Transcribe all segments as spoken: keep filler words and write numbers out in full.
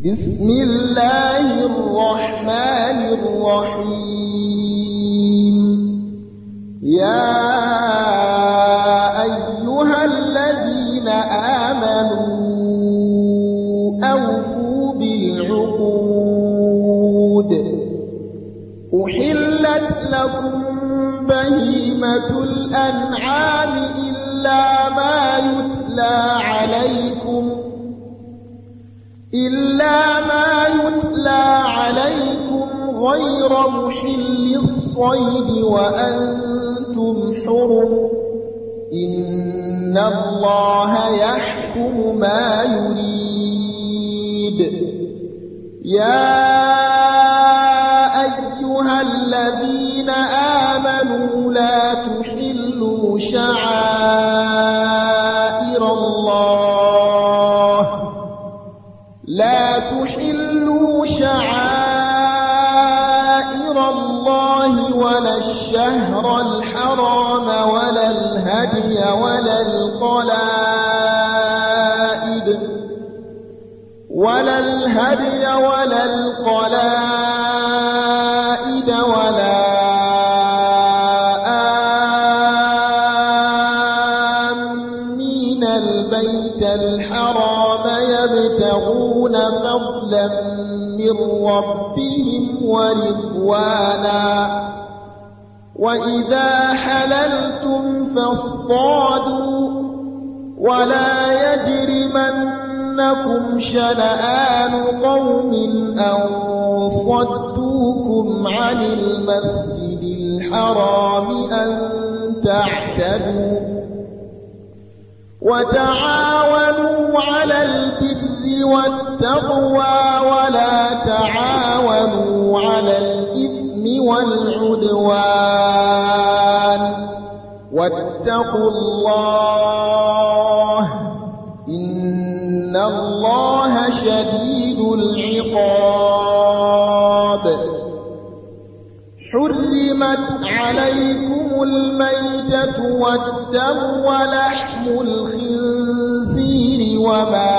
بسم الله الرحمن الرحيم. يا أيها الذين آمنوا أوفوا بالعقود. أحلت لكم بهيمة الأنعام إلا ما يتلى عليكم إلا ما يتلى عليكم غير محل الصيد وأنتم حرم. إن الله يحكم ما يريد. يا أيها الذين آمنوا لا تحلوا شعائر الله لا تحلوا شعائر الله ولا الشهر الحرام ولا الهدي ولا القلائد ولا الهدي ولا القلائد ولا آمين البيت الحرام يبتغون فضلا من ربهم ورضوانا. وإذا حللتم فاصطادوا ولا يجرمنكم شنآن قوم أن صدوكم عن المسجد الحرام أن تعتدوا. وتعاونوا على البر والتقوى ولا تعاونوا على الإثم والعدوان. واتقوا الله إن الله شديد العقاب. حرمت عليكم الميتة والدم ولحم الخنزير وما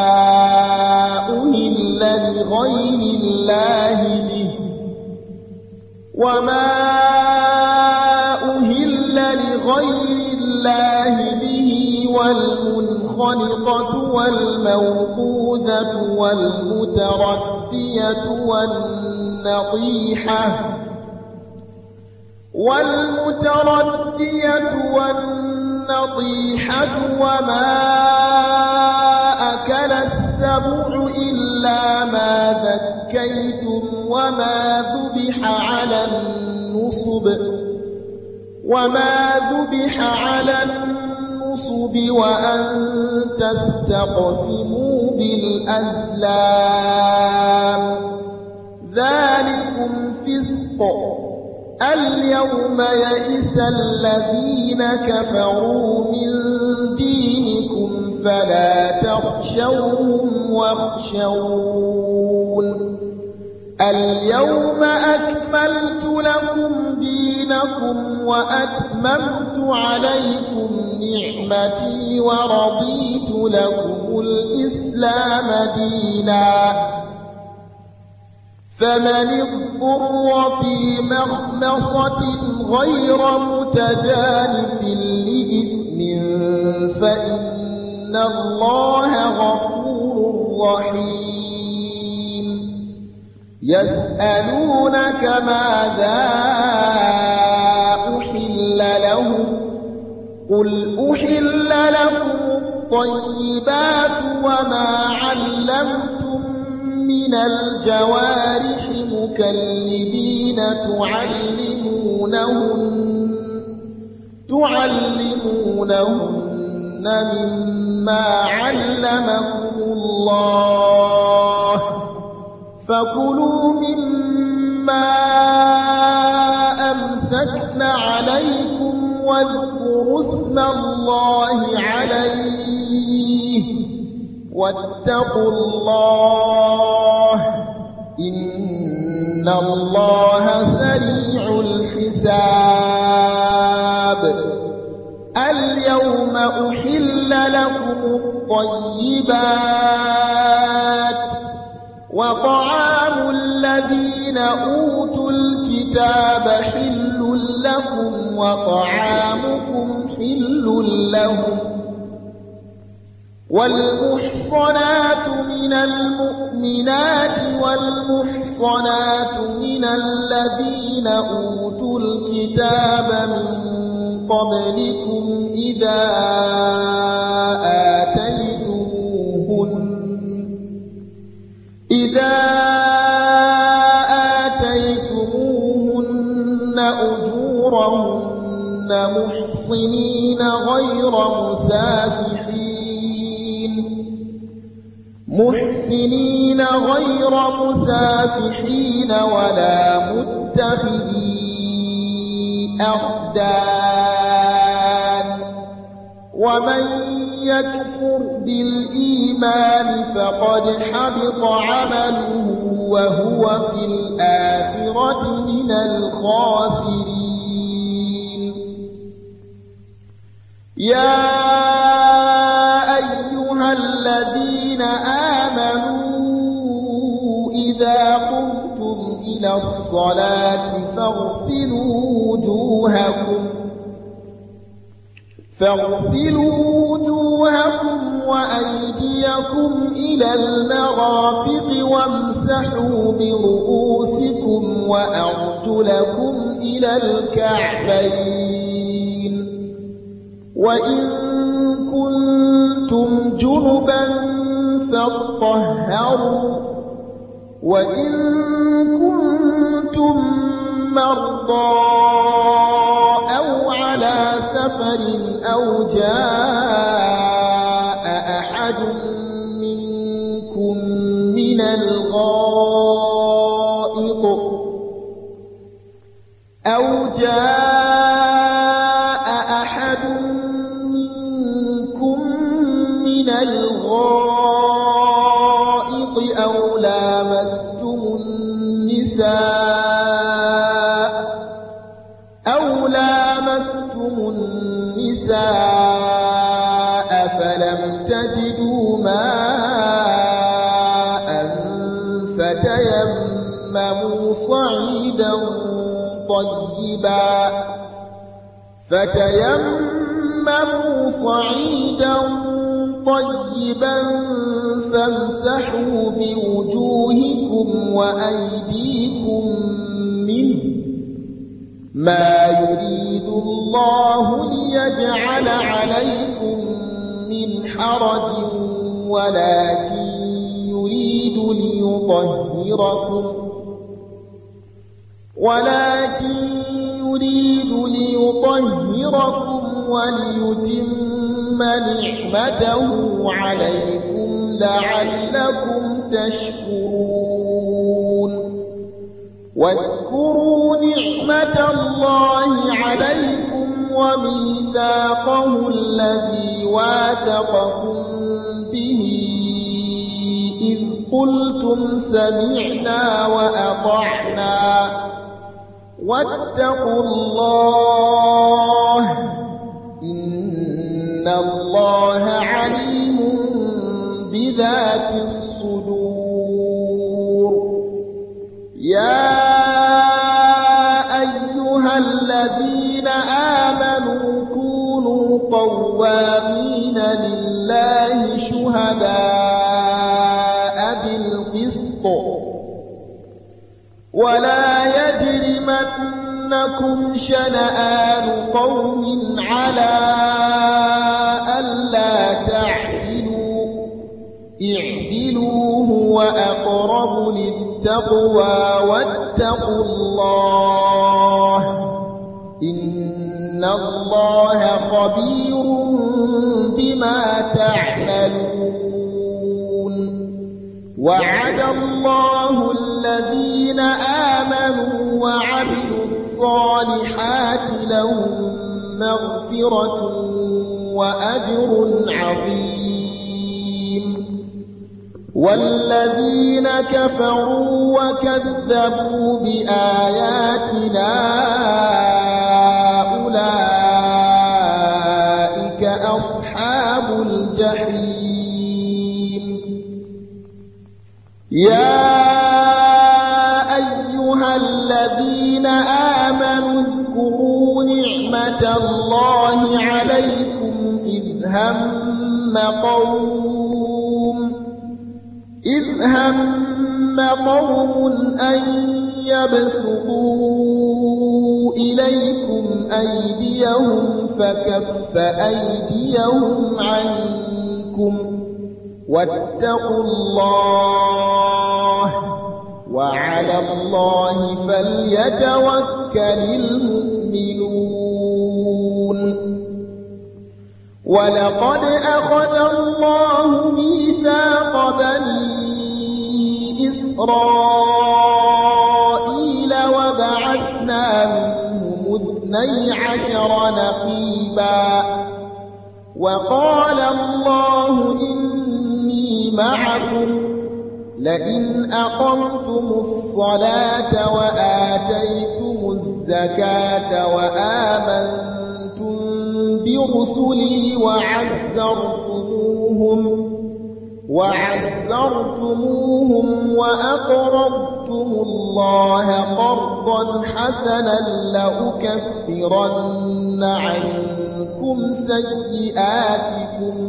أهل لغير الله به وما أهل لغير الله به والمنخنقة والموقوذة والمتردية والنطيحة والمتردية والنطيحة وما أكل السبع إلا ما ذكيتم وما ذبح على النصب وما ذبح على النصب وأن تستقسموا بالأزلام ذلكم فسق. اليوم يئس الذين كفروا من دينكم فلا تخشوهم واخشون. اليوم أكملت لكم دينكم وأتممت عليكم نعمتي ورضيت لكم الإسلام دينا. فمن اضطر في مخمصة غير متجانف لإثم فإن الله غفور رحيم. يسألونك ماذا أحل لهم قل أحل لكم الطيبات وما علمتم من الجوارح مكلبين تعلمونهن تعلمونهن مما علمكم الله فكلوا مما أمسكن عليكم واذكروا اسم الله عليه واتقوا الله إن الله سريع الحساب. اليوم أحل لكم الطيبات وطعام الذين أوتوا الكتاب حل لكم وطعامكم حل لهم والمحصنات من المؤمنات والمحصنات من الذين أوتوا الكتاب من قبلكم إذا آتيتموهن إذا آتيتموهن أجورهن محصنين غير مسافحين محسنين غير مسافحين ولا متخذي أخدان ومن يكفر بالإيمان فقد حبط عمله وهو في الآخرة من الخاسرين يا أيها الذين آمنوا إذا قمتم إلى الصلاة فاغسلوا وجوهكم فاغسلوا وجوهكم وأيديكم إلى المرافق وامسحوا برؤوسكم وأرجلكم إلى الكعبين وإن كنتم جنبا فاطهروا وإن كنتم مرضى أو على سفر أو جاء أحد منكم من الغائط أو جاء أحد منكم من الغائط أو لامستم النساء أو لامستم النساء فلم تجدوا ماء فتيمموا صعيدا طيبا فتيمموا صعيدا طيبا فامسحوا بوجوهكم وأيديكم منه ما يريد الله ليجعل عليكم من حرج ولكن يريد ليطهركم ولكن يريد ليطهركم وليتم نعمته عليكم لعلكم تشكرون واذكروا نعمة الله عليكم وميثاقه الذي واثقكم به إذ قلتم سمعنا وأطعنا واتقوا الله إن الله عليم بذات الصدور يا أيها الذين آمنوا كونوا قوامين لله شهداء بالقسط ولا يجرمنكم شنآن قوم على ألا تعدلوا اعدلوا هو أقرب للتقوى واتقوا الله إن الله خبير بما تعملون وعد الله الذين آمنوا وعملوا الصالحات لهم مغفرة وأجر عظيم والذين كفروا وكذبوا بآياتنا أولئك أصحاب الجحيم يا أيها الذين آمنوا اذكروا نعمة الله عليكم إذ هم قوم إذ هم قوم أن يبسطوا إليكم أيديهم فكف أيديهم عنكم واتقوا الله وعلى الله فليتوكل المؤمنون ولقد أخذ الله ميثاق بني إسرائيل وبعثنا منهم اثني عشر نقيبا وقال الله إني معكم لئن أقمتم الصلاة وآتيتم الزكاة وآمنتم برسلي وعزرتموهم وعزرتموهم وأقرضتم الله قرضا حسنا لأكفرن عنكم سيئاتكم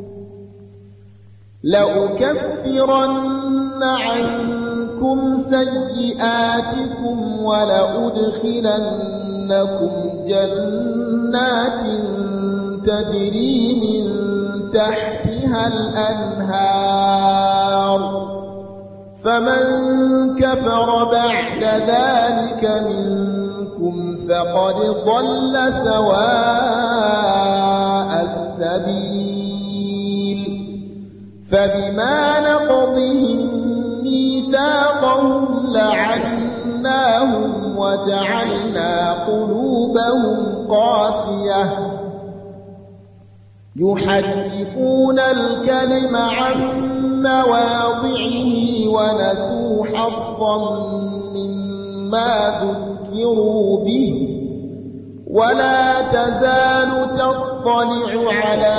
لأكفرن عنكم سيئاتكم ولأدخلنكم جنات تجري من تحتها الأنهار فمن كفر بعد ذلك منكم فقد ضل سواء السبيل فبما نقضهم ميثاقهم لعناهم وجعلنا قلوبهم قاسية يحرفون الكلم عن مواضعه ونسوا حظا مما ذكروا به ولا تزال تطلع على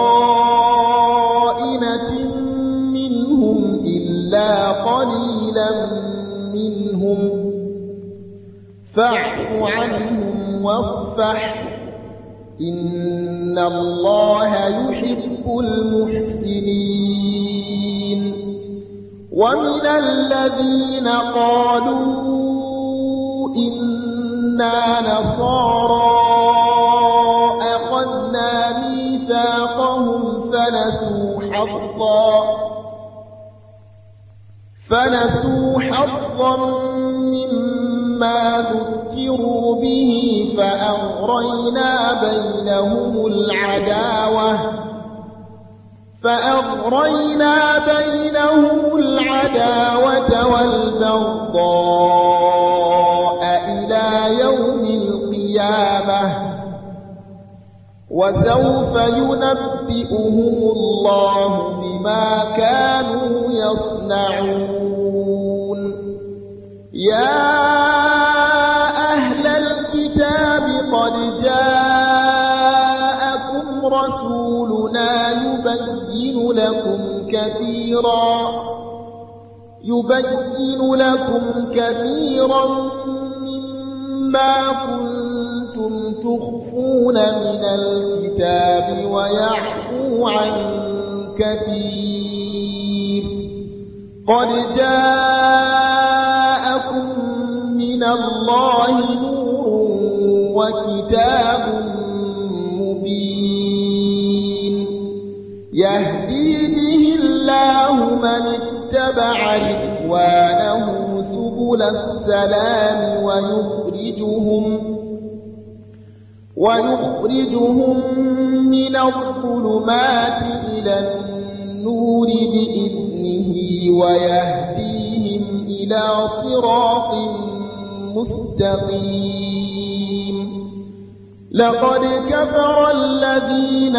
خائنة منهم إلا قليلا منهم فاعف عنهم واصفح إن الله يحب المحسنين ومن الذين قالوا إنا نصارى أخذنا ميثاقهم فنسوا حظا فنسوا حظا مما ذكروا به فأغرينا بينهم العداوة فأغرينا بينهم العداوة والبغضاء إلى يوم القيامة وسوف ينبئهم الله بما كانوا يصنعون يا أهل الكتاب قد جاءكم رسولنا يبين لكم كثيرا يبين لكم كثيرا مما كنتم تخفون من الكتاب ويعفو عن كثير قد جاءكم من الله نور وكتاب مبين يهدي به الله من اتبع رضوانه سبل السلام ويخرجهم ويخرجهم من الظلمات إلى النور بإذنه ويهديهم إلى صراط مستقيم لقد كفر الذين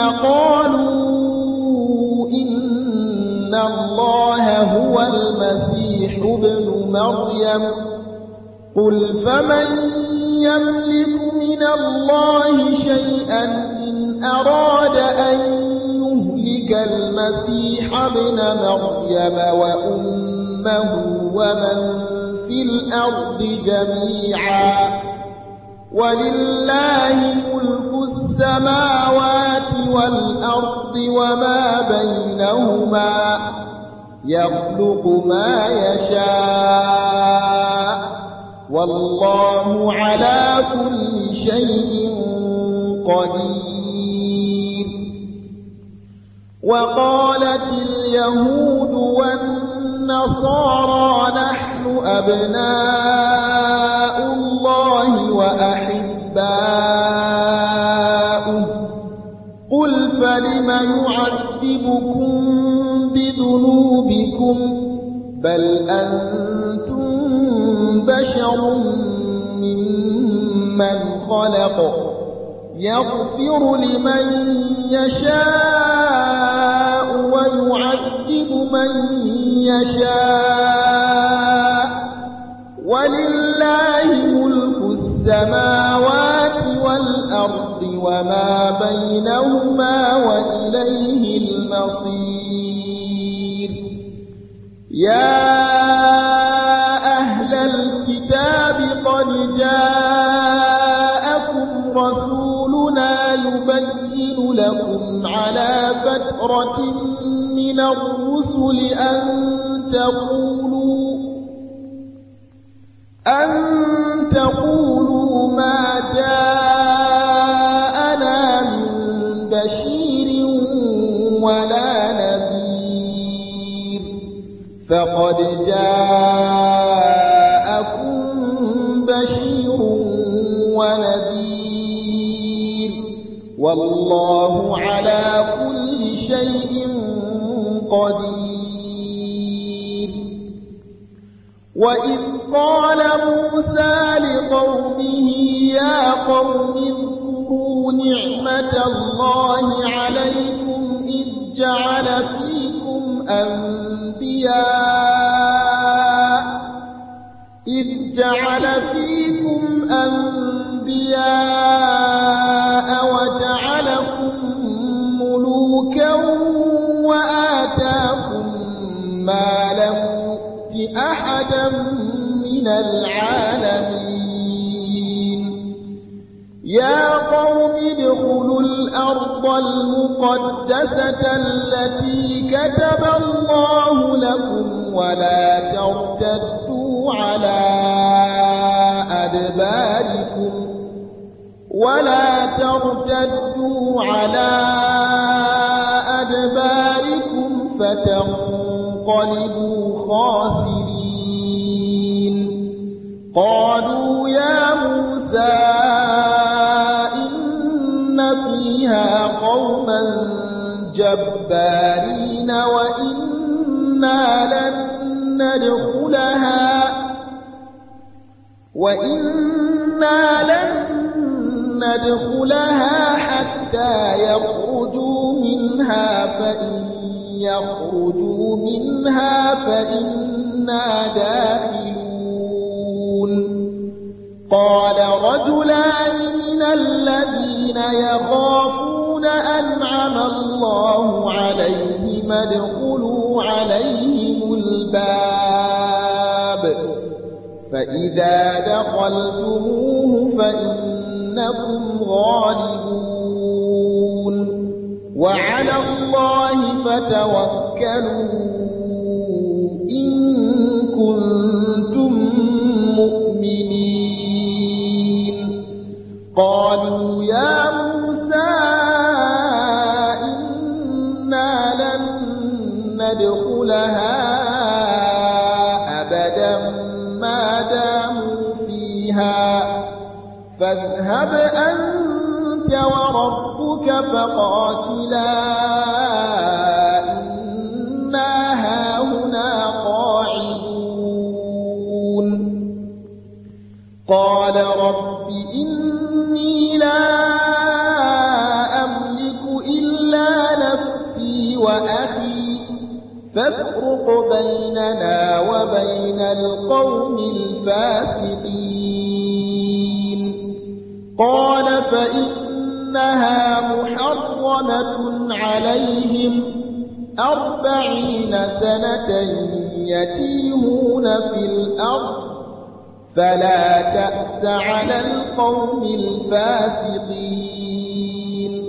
قالوا إن الله هو المسيح ابن مريم قل فمن يملك من الله شيئا إن أراد أن يهلك المسيح ابن مريم وأمه أمه ومن في الأرض جميعا ولله ملك السماوات والأرض وما بينهما يخلق ما يشاء والله على كل شيء قدير. وقالت اليهود والنصارى نحن أبناء الله وأحباؤه قل فلم يعذبكم بذنوبكم بل أنتم بشر ممن خلق يغفر لمن يشاء ويعذب من يشاء ولله ملك السماوات والأرض وما بينهما وإليه المصير. يا أهل الكتاب قد جاءكم رسولنا يبين لكم على فترة من الرسل أن تقولوا أن تقولوا ما جاءنا من بشير ولا نذير فقد جاءكم بشير ونذير والله على كل شيء قدير. وإذ قال موسى لقومه يا قوم اذكروا نعمة الله عليكم إذ جعل فيكم أنبياء إذ جعل فيكم أنبياء وجعلكم ملوكا وآتاكم ما لم يؤت أحدا من العالمين. يا قوم ادخلوا الأرض المقدسة التي كتب الله لكم ولا ترتدوا على أدباركم ولا ترتدوا على أدباركم فتنقلبوا خاسرين. قالوا يا موسى إن فيها قوما جبارين وإنا لن ندخلها وإنا لن ندخلها حتى يخرجوا منها فإن يخرجوا منها فإنا داخلون. قال رجلان من الذين يخافون أنعم الله عليهم ادخلوا عليهم الباب فإذا دخلتموه فإنكم غالبون وعلى الله فتوكلوا إن كنتم مؤمنين. قالوا يا موسى إنا لن ندخلها أبدا ما داموا فيها فاذهب أنت وربك فقاتلا إنا هاهنا قاعدون. قال رب إني لا أملك إلا نفسي وأخي فافرق بيننا وبين القوم الفاسقين. قال فإنها محرمة عليهم أربعين سنة يتيهون في الأرض فلا تأس على القوم الفاسقين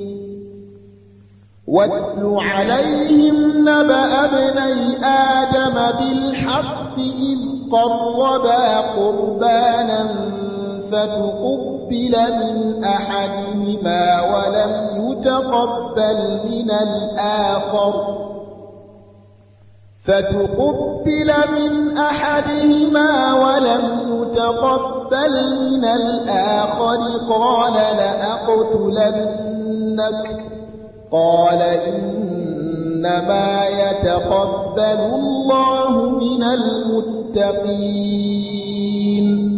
واتل عليهم نبأ ابني آدم بالحق إذ قربا قربانا فتقبل من أحدهما ولم يتقبل من الآخر فتقبل من أحدهما ولم يتقبل من الآخر قال لأقتلنك قال إنما يتقبل الله من المتقين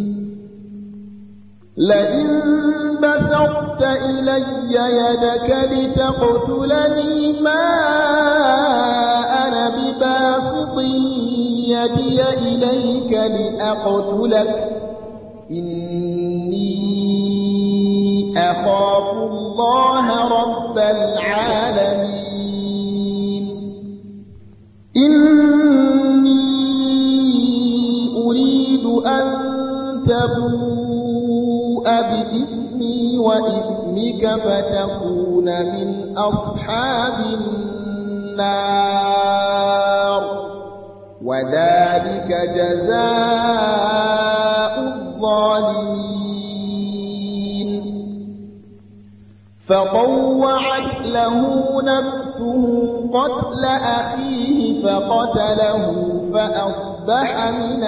لئن بسطت إلي يدك لتقتلني ما أنا بباسط يدي إليك لأقتلك إني أخاف الله رب العالمين إني أريد أن تبوء بإثمي وإثمك فتكون من أصحاب النار وذلك جزاء الظالمين فطوعت له نفسه قتل أخيه فقتله فأصبح من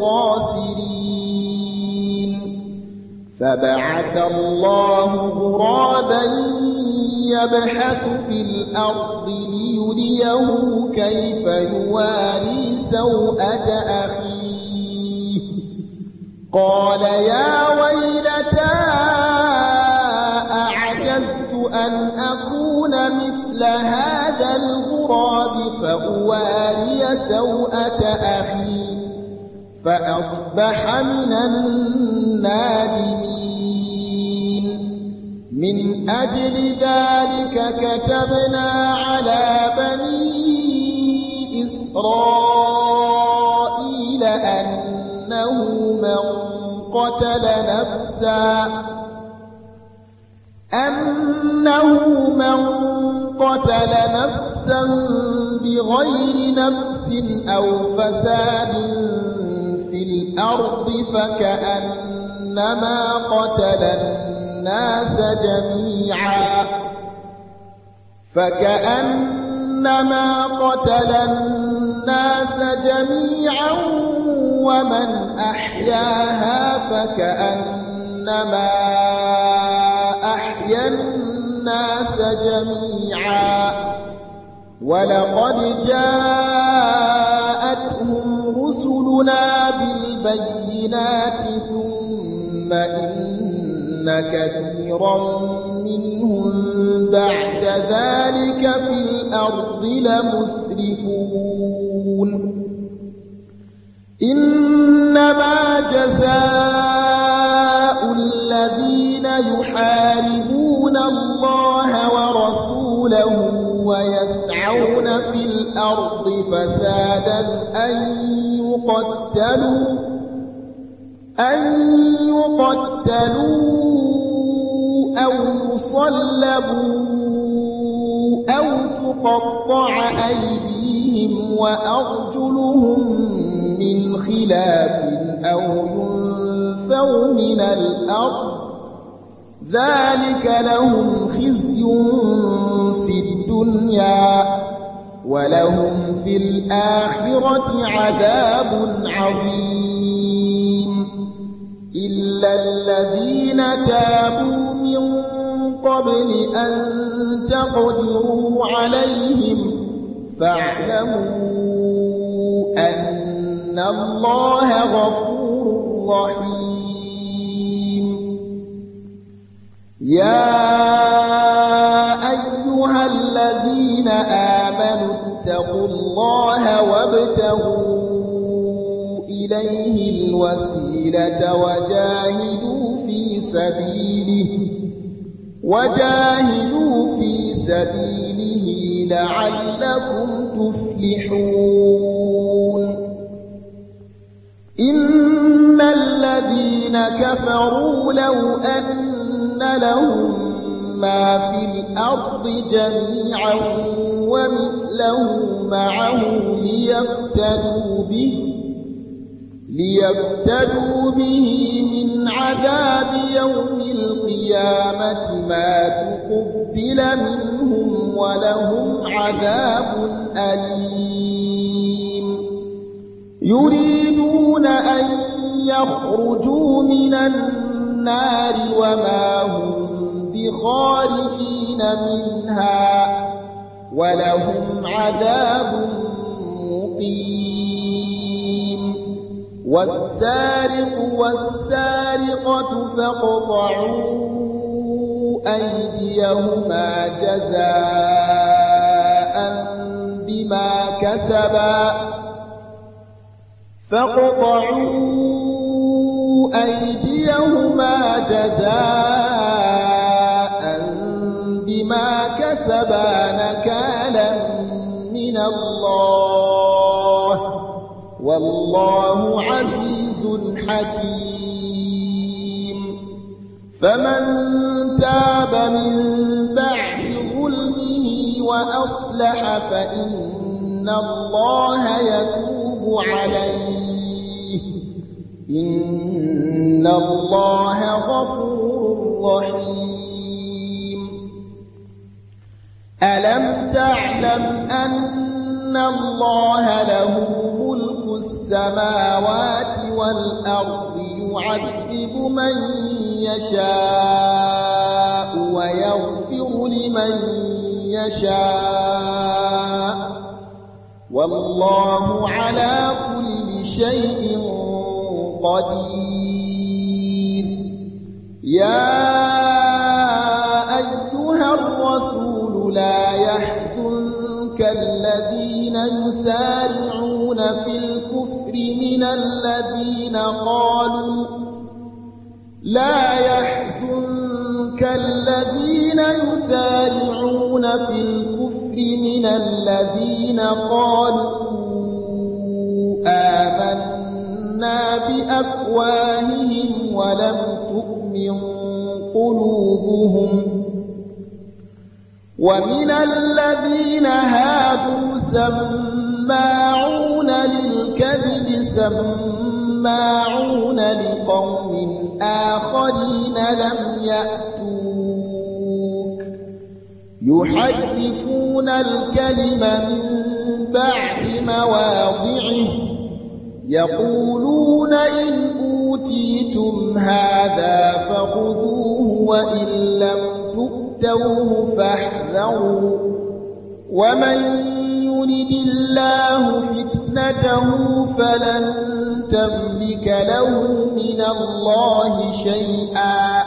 الخاسرين فبعث الله غرابا يبحث في الأرض ليريه كيف يواري سوءة أخيه قال يا ويلتى أعجزت أن أكون مثل هذا الغراب فأواري سوءة أخي فأصبح من النادمين من أجل ذلك كتبنا على بني إسرائيل أنه من قتل نفسا أنه من قتل نفسا بغير نفس أو فساد في الأرض فكأنما قتل الناس جميعا فكأنما قتل الناس جميعا ومن أحياها فكأنما أحيا الناس جميعا ولقد جاءتهم رسلنا بالبينات ثم إن كثيرا منهم بعد ذلك في الأرض لمسرفون إنما جزاء الذين يحاربون الله ورسوله ويسعون في الأرض فسادا أن يقتلوا أن يقتلوا أو يصلبوا أو تقطع أيديهم وأرجلهم من خلاف أو ينفوا من الأرض ذلك لهم خزي في الدنيا ولهم في الآخرة عذاب عظيم إلا الذين تابوا من قبل أن تقدروا عليهم فاعلموا أن الله غفور رحيم يا أيها الذين آمنوا اتقوا الله وابتغوا إليه الوسيلة وجاهدوا في سبيله وجاهدوا في سبيله لعلكم تفلحون إن الذين كفروا لو أن لهم ما في الأرض جميعا ومثله معه ليفتدوا به ليفتدوا به من عذاب يوم القيامة ما تقبل منهم ولهم عذاب أليم يريدون أن يخرجوا من النار وما هم بخارجين منها ولهم عذاب مقيم والسارق والسارقة فاقطعوا أيديهما جزاء بما كسبا فاقطعوا أيديهما جزاء بما كسبا نكالا من الله والله عزيز حكيم فمن تاب من بعد ظلمه وأصلح فإن الله يتوب عليه إن الله غفور رحيم ألم تعلم أن الله له ملك السماوات والأرض يعذب من يشاء ويغفر لمن يشاء والله على كل شيء قدير يا أيها الرسول لا يحزنك الذين يسارعون في الكفر من الذين قالوا لا يحزنك الذين يسارعون في الكفر من الذين قالوا آمنا بأفواههم ولم تؤمن قلوبهم ومن الذين هادوا سماعون للكذب سماعون لقوم آخرين لم يأتوك يحرفون الكلم من بعد مواضعه يقولون إن أوتيتم هذا فخذوه وإن لم تؤتوه فاحذروا ومن يرد الله فتنته فلن تملك له من الله شيئا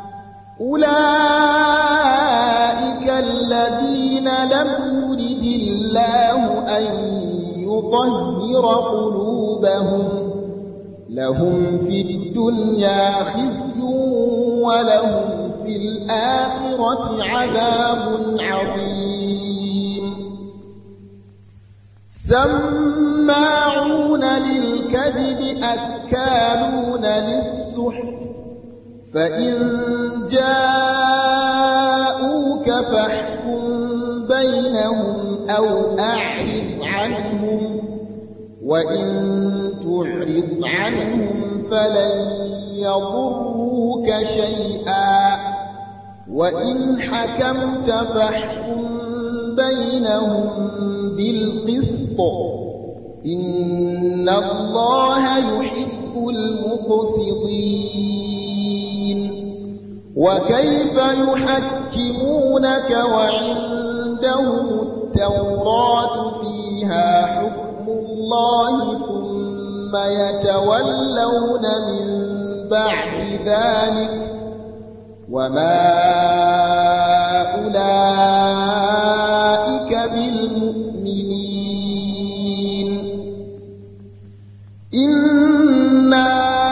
أولئك الذين لم يرد الله أن يطهر قلوبهم لهم في الدنيا خزي ولهم في الآخرة عذاب عظيم سماعون للكذب أكالون للسحت فإن جاءوك فاحكم بينهم أو أعرض عنهم وإن تعرض عنهم فلن يضروك شيئا وإن حكمت فاحكم بينهم بالقسط إن الله يحب المقسطين وكيف يحكمونك وعندهم التوراة فيها حكم الله ثم يتولون من بعد ذلك وما أولئك بالمؤمنين إنا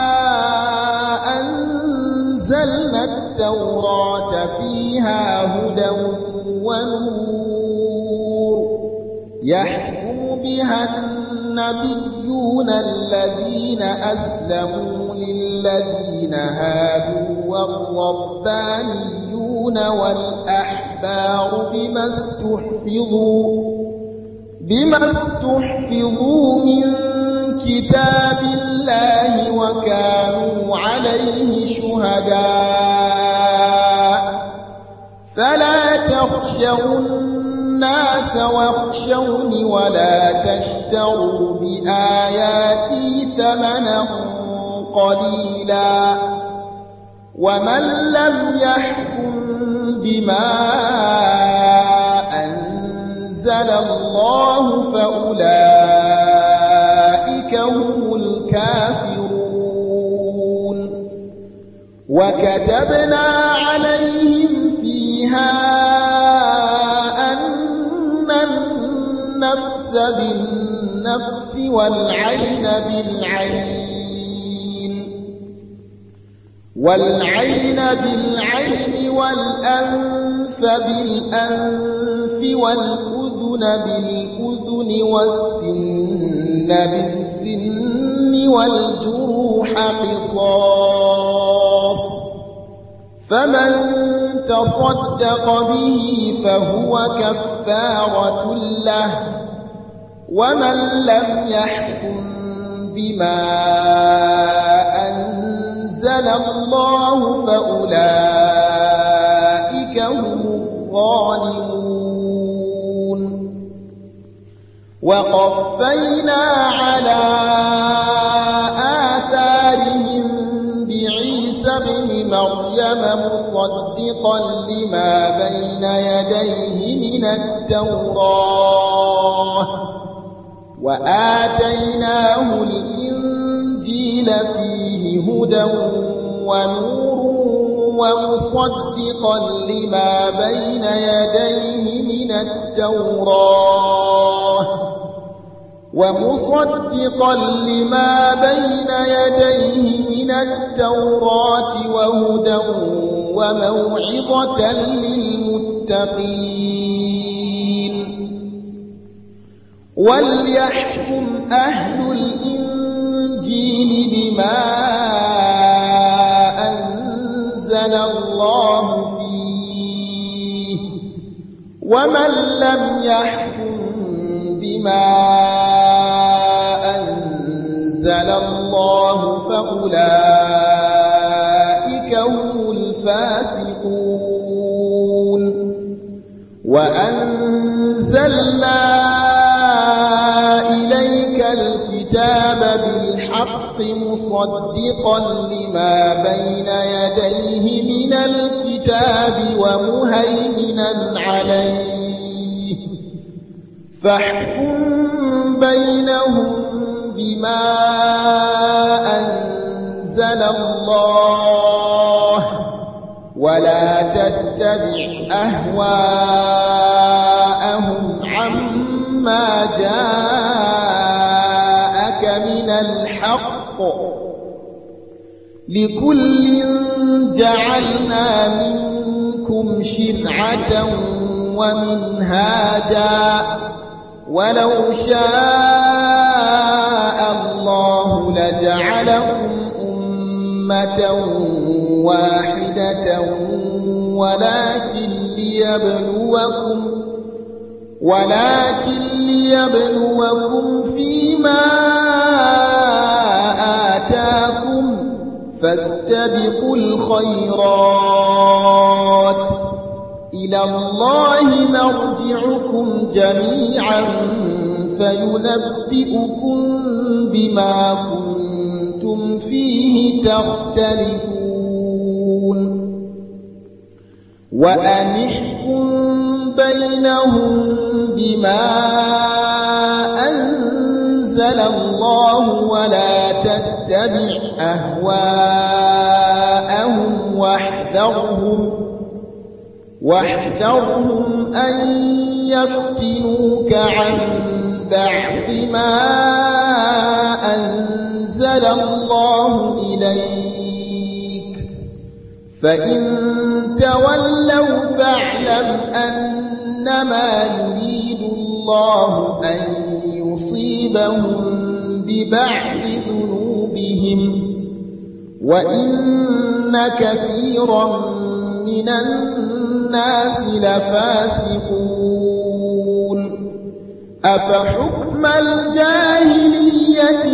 أنزلنا التوراة فيها هدى ونور يحكم بها النبيون الذين أسلموا للذين هادوا والربانيون والأحبار بما استحفظوا بما استحفظوا من كتاب الله وكانوا عليه شهداء فلا تخشوا الناس واخشوني ولا تشتروا بآياتي ثمنا قليلا ومن لم يحكم بما أنزل الله فأولئك هم الكافرون وكتبنا عليهم فيها أن النفس بالنفس والعين بالعين والعين بالعين والأنف بالأنف والأذن بالأذن والسن بالسن والجروح قصاص فمن تصدق به فهو كفارة له ومن لم يحكم بما أنزل الله فأولئك هم الظالمون وقفينا على آثارهم بعيسى ابن مريم مصدقا لما بين يديه من التوراة وآتيناه الإنجيل فيه هدى ونور ومصدقا لما بين يديه من التوراة ومصدقا لما بين يديه من التوراة وهدى وموعظة للمتقين وليحكم أهل الإنجيل بما أنزل الله فيه ومن لم يحكم بما أنزل الله فأولئك هم الفاسقون وأنزلنا إليك الكتاب بالحق مصدقا لما بين يديه من الكتاب ومهيمنا عليه فاحكم بينهم بما أنزل الله ولا تتبع أهواءهم عما جاءك من الحق لكل جعلنا منكم شرعة ومنهاجا ولو شاء الله لجعلكم أمة واحدة ولكن ليبلوكم ولكن ليبلوكم فيما آتاكم فاستبقوا الخيرات إلى الله مرجعكم جميعا فينبئكم بما كنتم فيه تختلفون وأنحكم بينهم بما أنزل الله ولا تتبع أهواءهم واحذرهم واحذرهم أن يفتنوك عن بعض ما أنزل الله إليك فإن تولوا فاعلم أنما يريد الله أن يصيبهم ببعض ذنوبهم وإن كثيرا من الناس لفاسقون أفحكم الجاهلية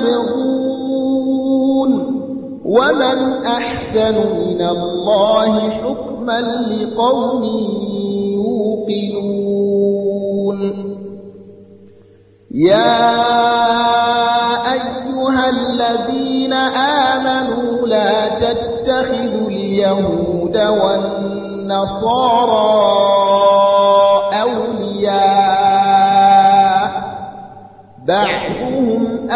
يبغون ومن أحسن من الله حكما لقوم يوقنون يا أيها الذين آمنوا لا تتخذوا اليهود والنصارى أولياء بعضهم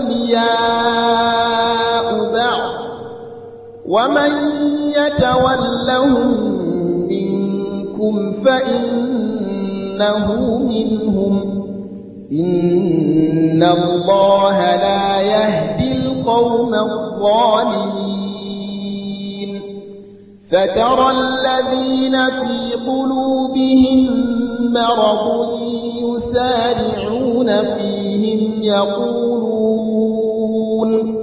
أولياء بعض ومن يتولهم منكم فإنه منهم إن الله لا يهدي القوم الظالمين فترى الذين في قلوبهم مرض يسارعون فيهم يقولون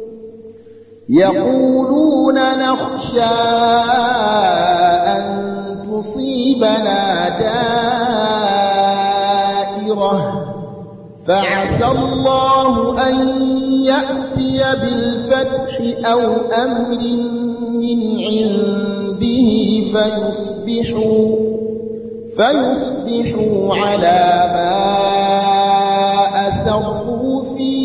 يقولون نخشى أن تصيبنا دائرة فعسى الله أن يأتي بالفتح أو أمر من عنده فيصبحوا فيصبحوا على ما أسروا في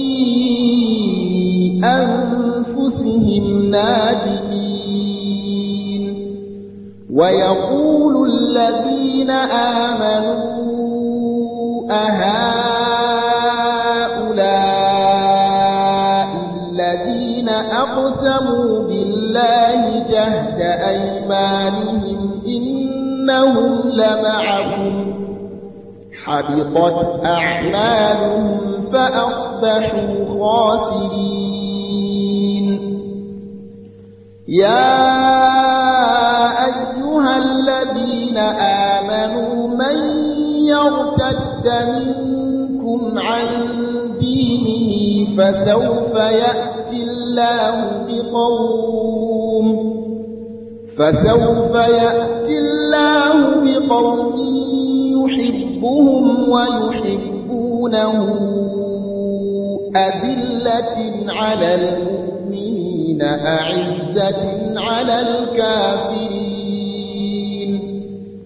أنفسهم نادمين ويقول الذين آمنوا أهؤلاء الذين أقسموا بالله جهد أيمانهم إنهم لمعكم حبطت أعمالهم فأصبحوا خاسرين يا أيها الذين آمنوا من يرتد منكم عن دينه فسوف يأتي الله بقوم فسوف يأتي الله بقوم يحبهم ويحبونه أذلة على المؤمنين أعزة على الكافرين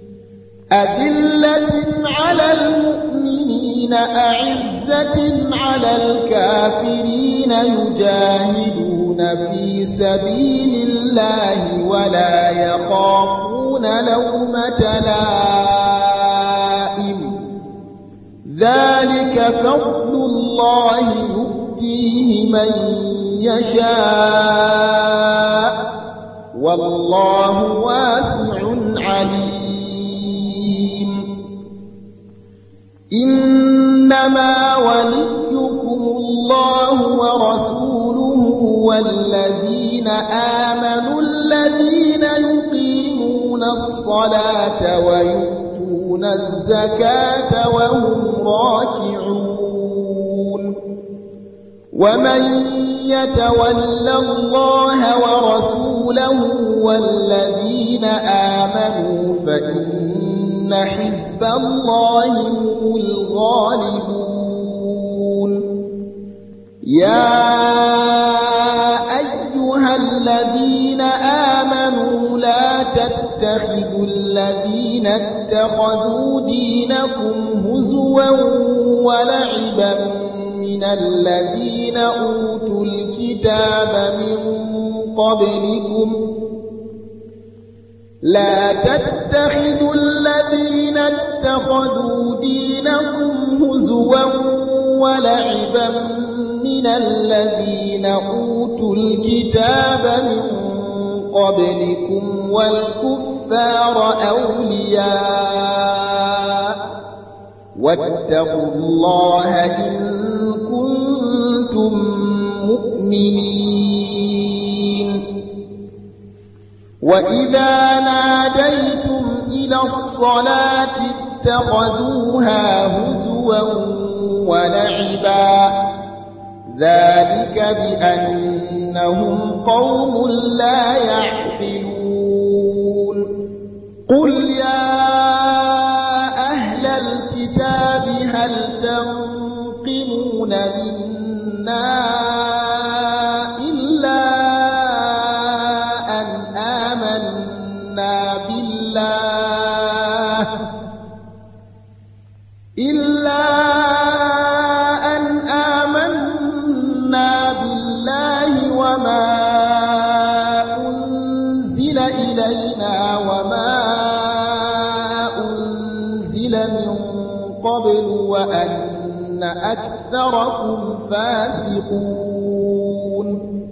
أذلة على المؤمنين أعزة على الكافرين يجاهدون في سبيل الله ولا يخافون لومة لائم ذلك فضل الله يؤتيه من يشاء والله واسع عليم إنما وليكم الله ورسوله والذين آمنوا الذين يقيمون الصلاة ويؤتون الزكاة وهم راكعون ومن يتول الله ورسوله والذين آمنوا فإن حزب الله هم الغالبون يا أيها الذين آمنوا لا تتخذوا الذين اتخذوا دينكم هزوا ولعبا من الذين أوتوا الكتاب من قبلكم لا تتخذوا الذين اتخذوا دينكم هزوا ولعبا من الذين أوتوا الكتاب من قبلكم والكفار أولياء واتقوا الله إن كنتم مؤمنين وإذا ناديتم إلى الصلاة اتخذوها هزوا ولعبا ذلك بأنهم قوم لا يعقلون قل يا أهل الكتاب هل تنقمون منا إلا أن آمنا بالله إلا أن آمنا بالله وما أنزل إلينا وما أنزل من قبل وأن أكثركم فاسقون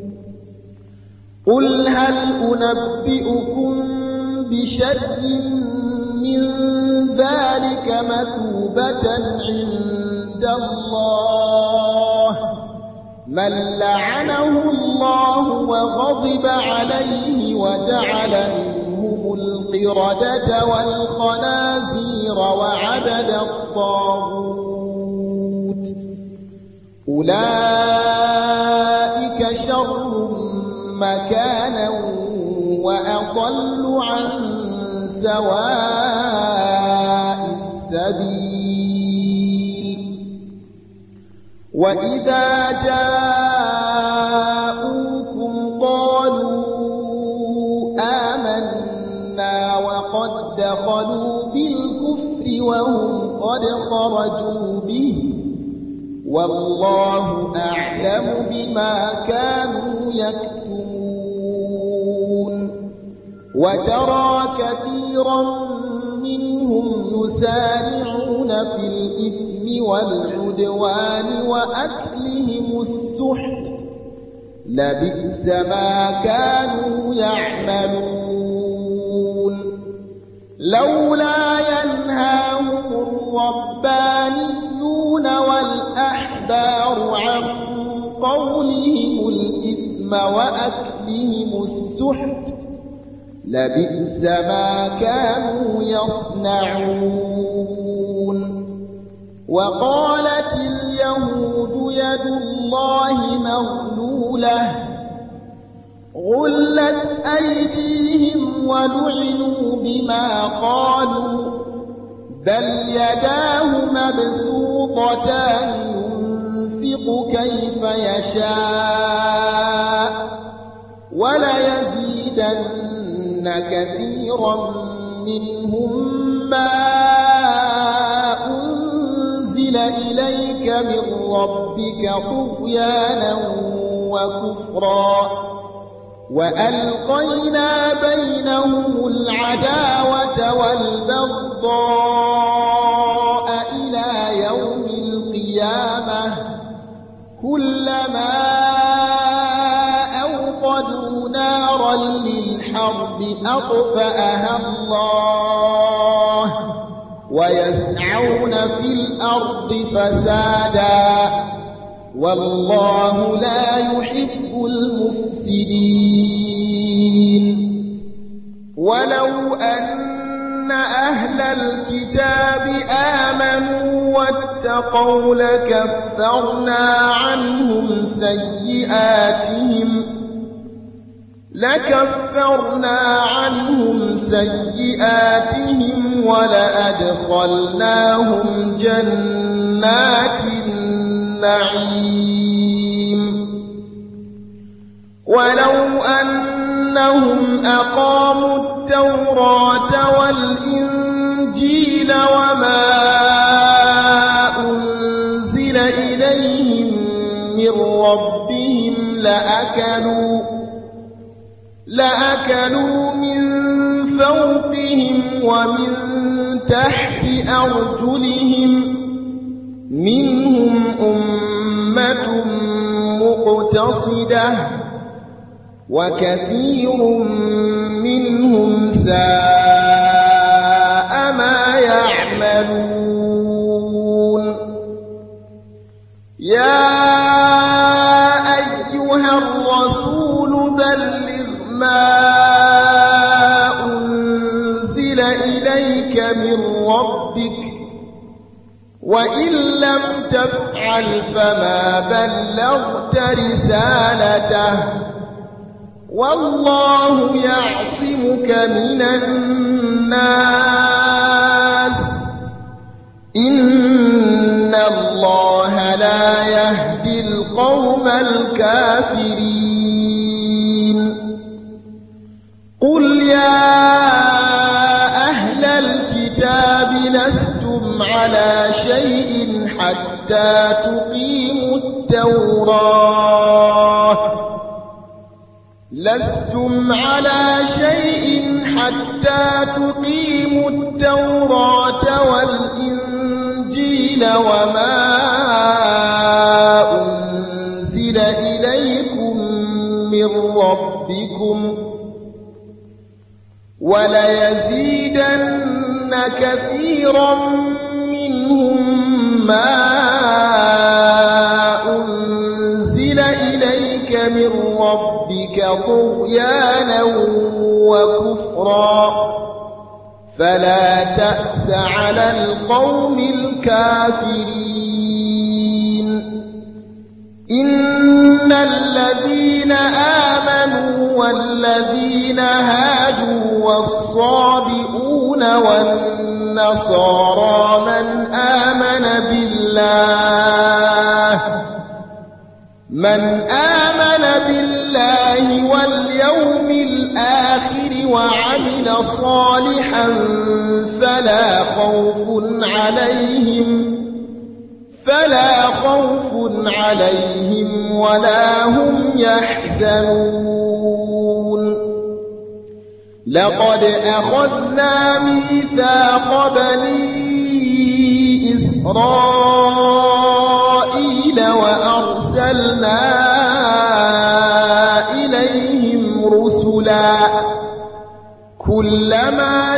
قل هل أنبئكم بشر من ذلك مثوبة عند الله من لعنه الله وغضب عليه وجعل منهم القردة والخنازير وعبد الطاغوت أولئك شر مكانا وأضل عن سواء السبيل وإذا جاءوكم قالوا آمنا وقد دخلوا بالكفر وهم قد خرجوا به والله أعلم بما كانوا يكتمون وترى كثيرا منهم يسارعون في الإثم والعدوان وأكلهم السحت لبئس ما كانوا يعملون لولا ينهاهم الربانيون والأحبار عن قولهم الإثم وأكلهم السحت لبئس ما كانوا يصنعون وقالت اليهود يد الله مغلولة غلت أيديهم ولعنوا بما قالوا بل يداه مبسوطتان ينفق كيف يشاء وليزيدن كثيرا منهم ما أنزل إليك من ربك طغيانا وكفرا وألقينا بينهم العداوة والبغضاء إلى يوم القيامة كلما أوقدوا نارا للحرب أطفأها الله ويسعون في الأرض فسادا والله لا يحب المفسدين ولو أن أهل الكتاب آمنوا واتقوا لكفرنا عنهم سيئاتهم لكفرنا عنهم سيئاتهم ولأدخلناهم جنات النعيم ولو أنهم أقاموا التوراة والإنجيل وما أنزل إليهم من ربهم لأكلوا لأكلوا من فوقهم ومن تحت أرجلهم منهم أمة مقتصدة وكثير منهم ساء ما يعملون يا أيها الرسول بلغ ما أنزل إليك من ربك وإن لم تفعل فما بلغت رسالته والله يعصمك من الناس إن الله لا يهدي القوم الكافرين قل يا أهل الكتاب لستم على شيء حتى تقيموا التوراة لستم على شيء حتى تقيموا التوراة والإنجيل وما أنزل إليكم من ربكم وليزيدن كثيرا منهم ما أنزل إليك من ربك طغيانا وكفرا فلا تأس على القوم الكافرين إن الذين آمنوا والذين هادوا والصابئون والنصارى من آمن بالله من آمن بالله واليوم الآخر وعمل صالحا فلا خوف عليهم فلا خوف عليهم ولا هم يحزنون لقد أخذنا ميثاق بني إسرائيل وأرسلنا إليهم رسلا كلما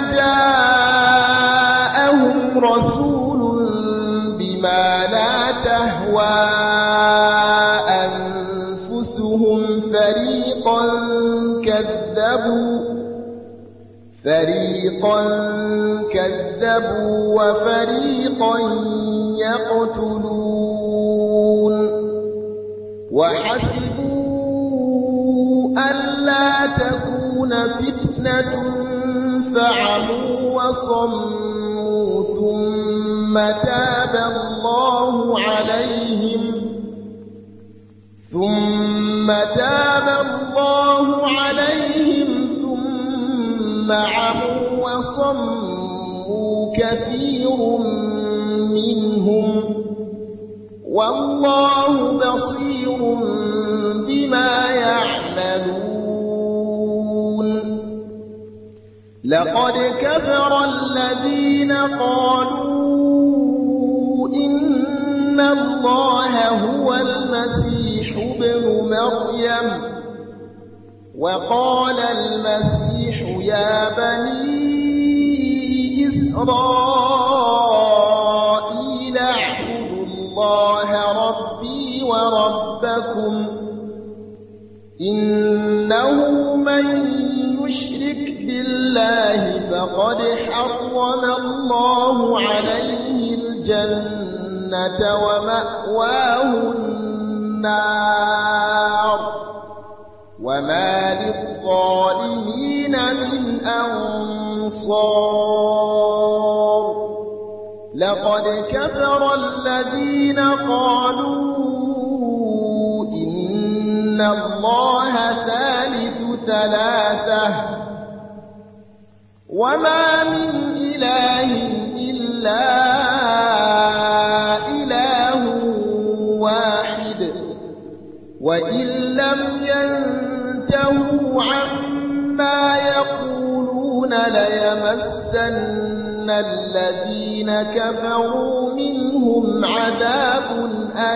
جاءهم رسول بما لا تهوى أنفسهم فريقا كذبوا فريقا كذبوا وفريقا يقتلون وحسبوا ألا تكون فتنة فعموا وصموا ثم تاب الله عليهم ثم تاب الله عليهم ثم عموا وصموا كثير منهم والله بصير بما يعملون لقد كفر الذين قالوا إن الله هو المسيح ابن مريم وقال المسيح يا بني إسرائيل اعبدوا الله ربي وربكم إنه من يشرك بالله فقد حرم الله عليه الجنة ومأواه النار وما للظالمين من أنصار لقد كفر الذين قالوا إن الله ثالث ثلاثة وما من إله إلا إله واحد وإن لم ينتهوا عما يقولون ليمسن الذين كفروا منهم عذاب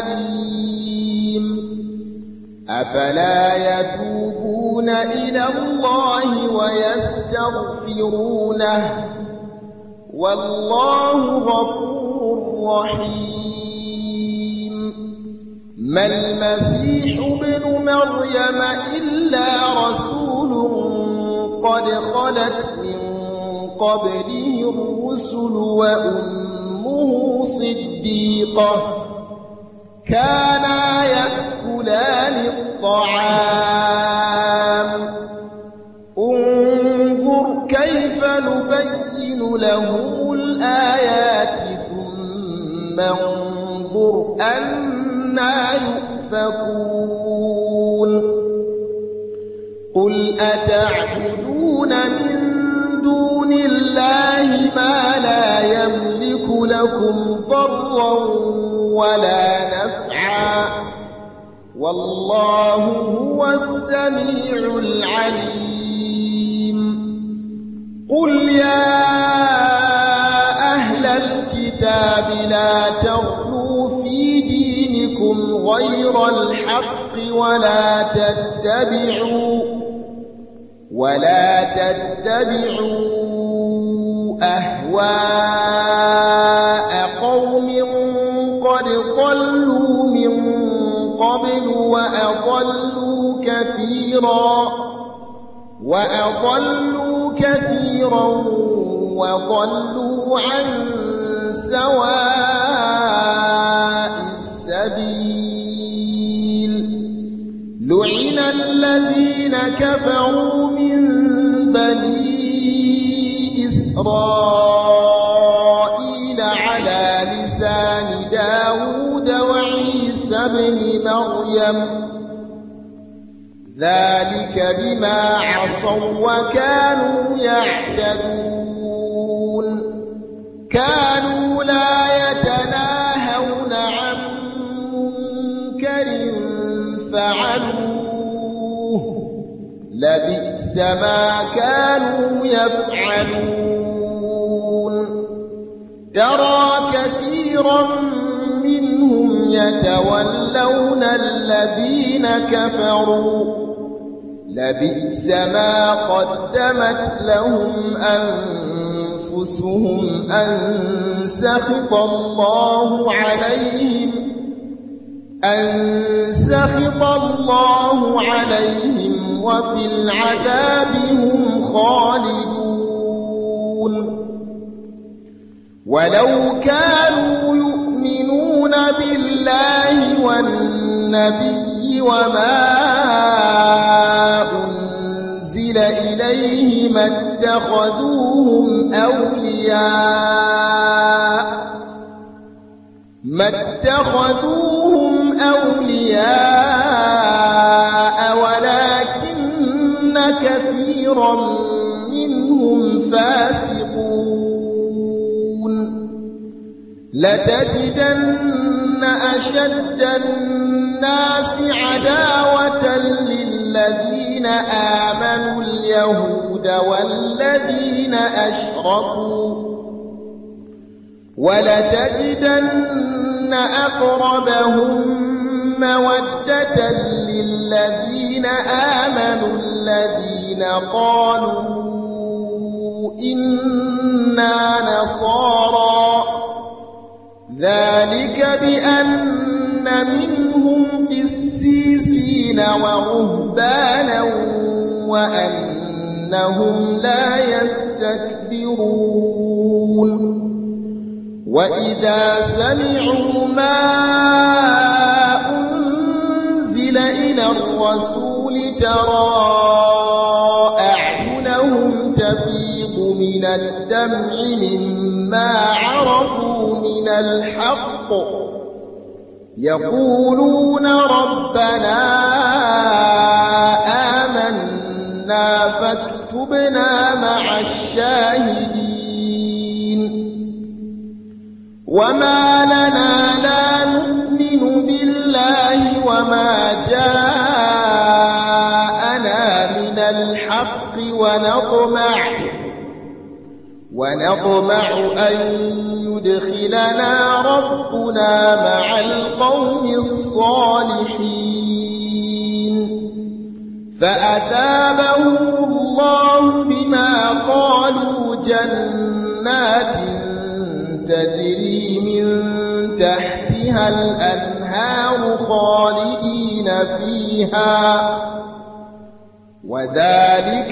أليم أفلا يتوبون إلى الله ويستغفرونه والله غفور رحيم ما المسيح ابن مريم إلا رسول قد خلت من قبله الرسل وأمه صديقة كانا يأكلان الطعام انظر كيف نبين لهم الآيات ثم انظر أنى يؤفكون قل أتعبدون من دون الله ما لا يملك لكم ضرا ولا نفعا والله هو السميع العليم قل يا أهل الكتاب لا تغلوا في دينكم غير الحق ولا تتبعوا ولا تتبعوا أهواء قوم قد ضلوا من قبل وأضلوا كثيرا وأضلوا كثيرا وضلوا عن سواء السبيل لعن الذين كفروا من بني إسرائيل على لسان داود وعيسى بن مريم ذلك بما عصوا وكانوا يعتدون كانوا لا يتناهون عن منكر فعلوه لبئس ما كانوا يفعلون ترى كثيرا منهم يتولون الذين كفروا لبئس ما قدمت لهم أنفسهم أن سخط الله عليهم أن سخط الله عليهم وفي العذاب هم خالدون ولو كانوا يؤمنون بالله والنبي وما أنزل إليه ما اتخذوهم أولياء ما اتخذوهم أولياء ولكن كثيرا منهم فاسقون لتجدن أشد الناس عداوة للذين آمنوا اليهود والذين أشركوا ولتجدن أقربهم مودة للذين آمنوا الذين قالوا إنا نصارى ذلك بأن منهم قسيسين ورهبانا وأنهم لا يستكبرون وإذا سمعوا ما أنزل إلى الرسول ترى أعينهم تفيض من الدمع مما عرفوا من الحق يقولون ربنا آمنا فاكتبنا مع الشاهدين وما لنا لا نؤمن بالله وما جاءنا من الحق ونطمع ونطمع أن يدخلنا ربنا مع القوم الصالحين فأثابهم الله بما قالوا جنات تجري من تحتها الأنهار خالدين فيها وذلك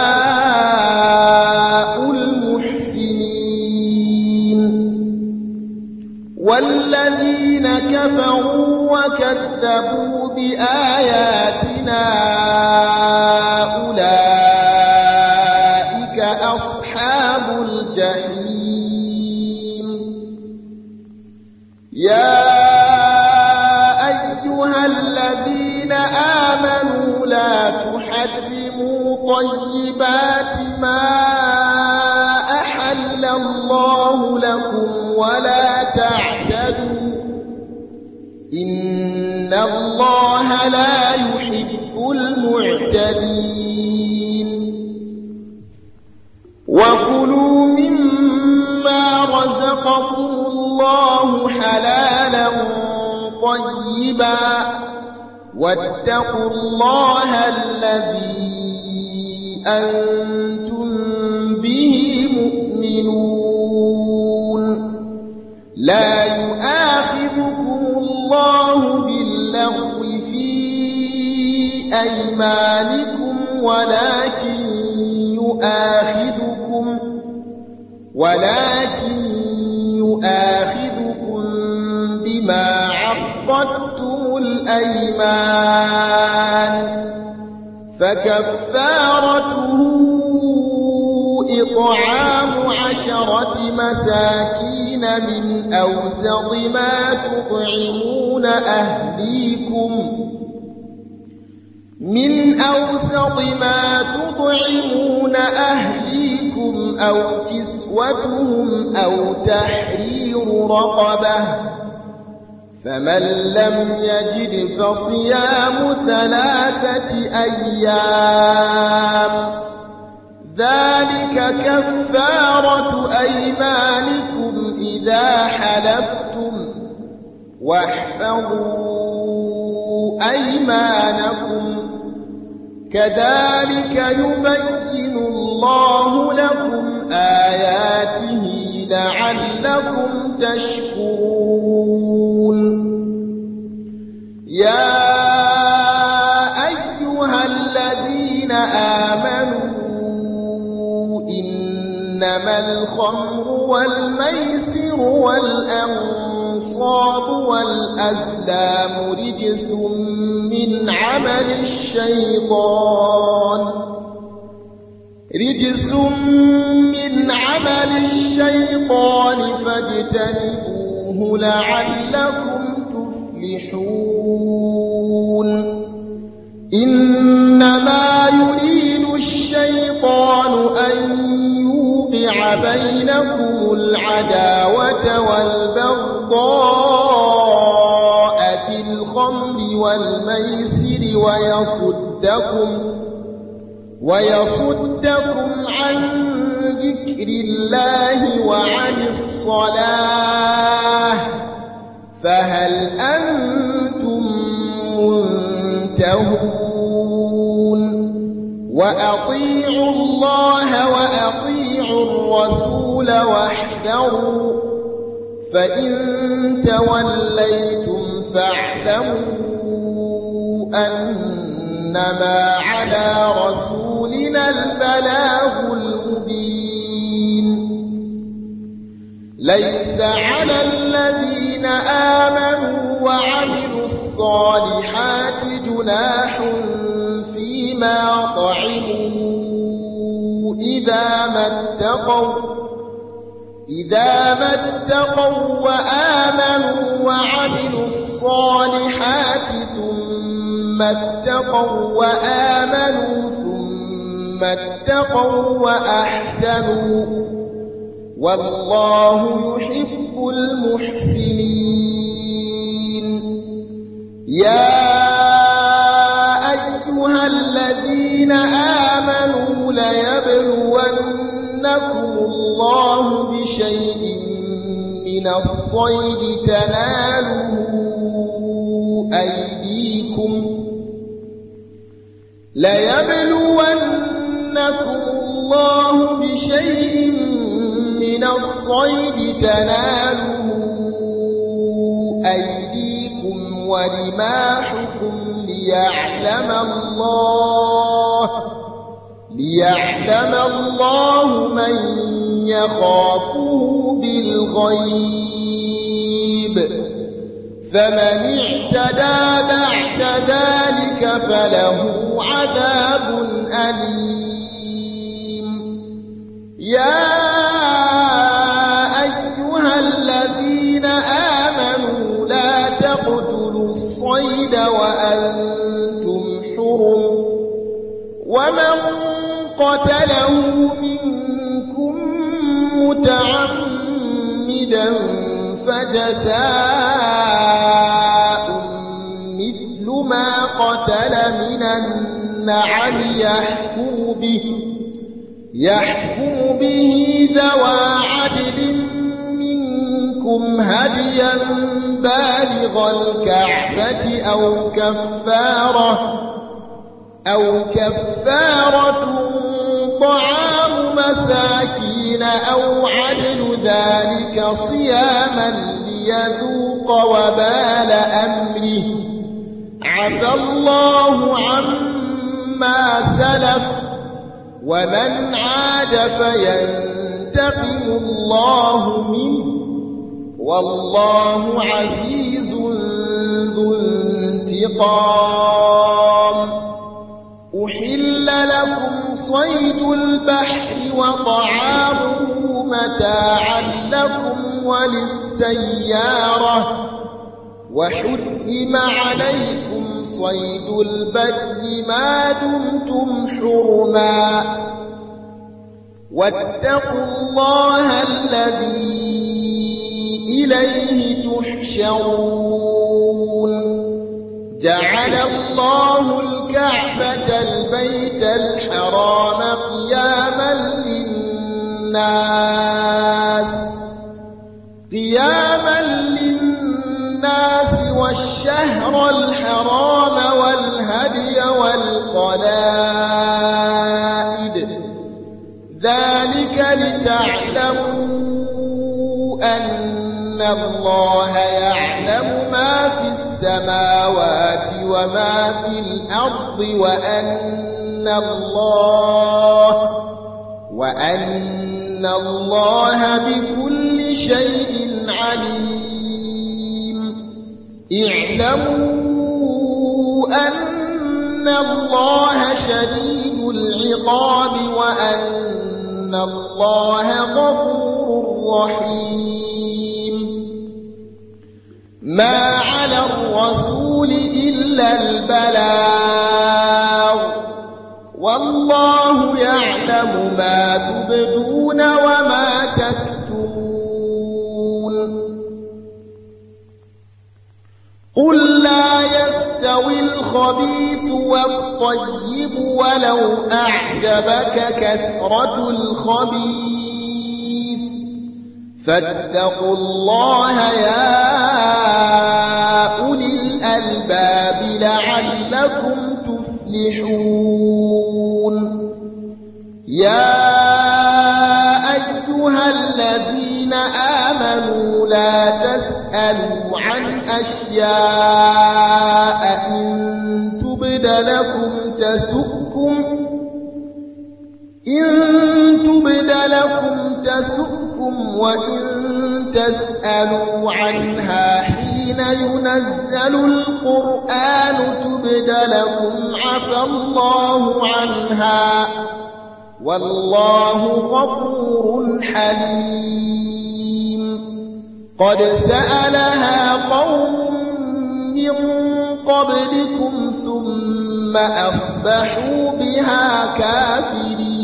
جزاء المحسنين والذين كفروا وكذبوا بآياتنا أولئك أصحاب الجحيم. يا أيها الذين آمنوا لا تحرموا طيبات ما أحل الله لكم ولا تعتدوا إن الله لا يحب المعتدين. وكلوا مما رزقكم الله حلالا طيبا واتقوا الله الذي أنتم به مؤمنون. لا يؤاخذكم الله باللغو في أيمانكم ولكن يؤاخذكم ولكن يؤاخذكم بما عقدتم الأيمان فكفارته إطعام عشرة مساكين من أوسط ما تطعمون أهليكم من أوسط ما تطعمون أهليكم أو كسوتهم أو تحرير رقبة فمن لم يجد فصيام ثلاثة أيام ذلك كفارة أيمانكم إذا حلفتم واحفظوا أيمانكم كذلك يبين الله لكم آياته لعلكم تشكرون. يا أيها الذين آمنوا إنما الخمر والميسر والأنصاب والأزلام رجس من عمل الشيطان رجس من عمل الشيطان فاجتنبوه لعلكم تفلحون. إنما يريد الشيطان أن يوقع بينكم العداوة والبغضاء في الخمر والميسر ويصدكم ويصدكم عن ذكر الله وعن الصلاة فهل أنتم منتهون. وأطيعوا الله وأطيعوا الرسول واحذروا فإن توليتم فاعلموا أنما على رسولنا البلاغ المبين. ليس على الذين آمنوا وعملوا الصالحات جناح فيما طعموا إذا ما اتقوا إذا ما اتقوا وآمنوا وعملوا الصالحات ثم اتقوا وآمنوا ثم اتقوا وأحسنوا والله يحب المحسنين. يا أيها الذين آمنوا ليبلونكم الله بشيء من الصيد تناله أيديكم ليبلونكم الله بشيء من الصيد تناله أيديكم ورماحكم ليعلم الله ليعلم الله من يخافه بالغيب فمن اعتدى بعد ذلك فله عذاب أليم. يا أيها الذين آمنوا لا تقتلوا الصيد وأنتم حرم، ومن قتله منكم متعمدا فجزاء مثل ما قتل من النعم يحكم به يحكم به ذوى عدل منكم هديا بالغ الكعبة أو كفارة أو كفارة طعام مساكين أو عدل ذلك صياما ليذوق وبال أمره. عفى الله عما سلف، ومن عاد فينتقم الله منه، والله عزيز ذو انتقام. أحل لكم صيد البحر وطعامه متاعا لكم وللسيارة، وحرم عليكم صيد البر ما دمتم حرما. واتقوا الله الذي إليه تحشرون. جعل الله الكعبة البيت الحرام قياما للناس قياما للناس والشهر الحرام والهدي والقلائد، ذلك لتعلموا أن الله يعلم ما في السماوات وما في الأرض، وأن الله وأن الله بكل شيء عليم. اعلموا أن الله شديد العقاب، وأن الله غفور رحيم. ما على الرسول إلا البلاغ، والله يعلم ما تبدون وما تكتمون. قل لا يستوي الخبيث والطيب ولو أعجبك كثرة الخبيث، فاتقوا الله يا أولي الألباب لعلكم تفلحون. يا أيها الذين آمنوا لا تسألوا عن أشياء إن تبد لكم تسؤكم إن تبد لكم تسؤكم وإن تسألوا عنها حين ينزل القرآن تبد لكم عفى الله عنها، والله غفور حليم. قد سألها قوم من قبلكم ثم أصبحوا بها كافرين.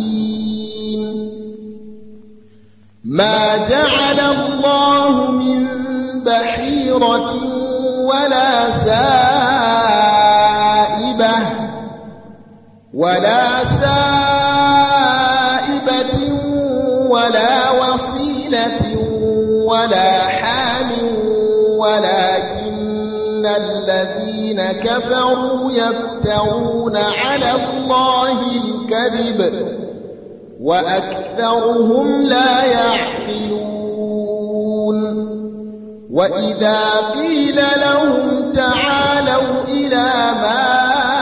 ما جعل الله من بحيرة ولا سائبة ولا سائبة ولا وصيلة ولا حام، ولكن الذين كفروا يفترون على الله الكذب وأكثرهم لا يعقلون. وإذا قيل لهم تعالوا إلى ما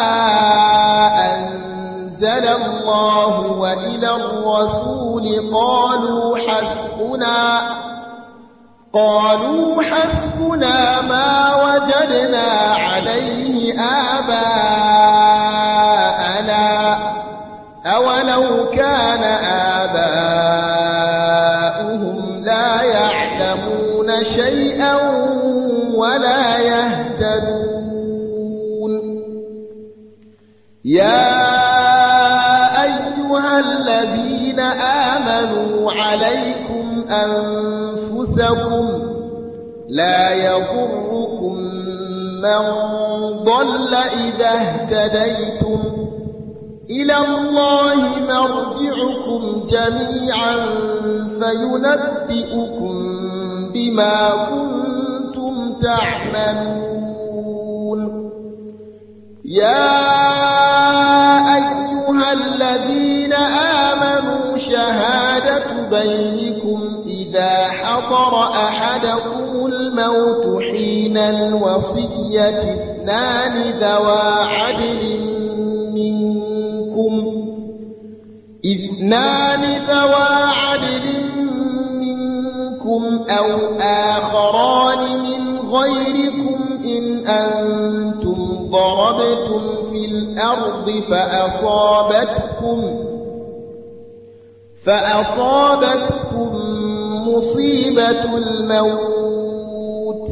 أنزل الله وإلى الرسول قالوا حسبنا قالوا حسبنا ما وجدنا عليه آباءنا أولو كان آباؤهم لا يعلمون شيئا ولا يهتدون يا أيها الذين آمنوا عليكم أنفسكم لا يضركم من ضل إذا اهتديتم إلى الله مرجعكم جميعا فينبئكم بما كنتم تعملون يا أيها الذين آمنوا شهادة بينكم إذا حضر أحدكم الموت حين الوصية اثنان ذوى عدل منكم اثنان ذوى عدل منكم أو آخران من غيركم إن أنتم ضربتم في الأرض فأصابتكم فأصابتكم مصيبة الموت